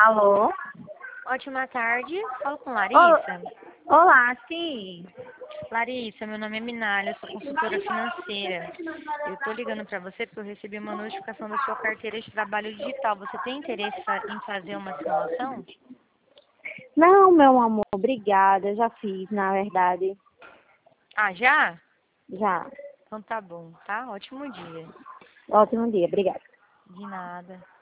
Alô? Ótima tarde, falo com Larissa. Olá, sim. Larissa, meu nome é Minalha, eu sou consultora financeira. Eu estou ligando para você porque eu recebi uma notificação da sua carteira de trabalho digital. Você tem interesse em fazer uma simulação? Não, meu amor, obrigada. Já fiz, na verdade. Ah, já? Já. Então tá bom, tá? Ótimo dia. Ótimo dia, obrigada. De nada.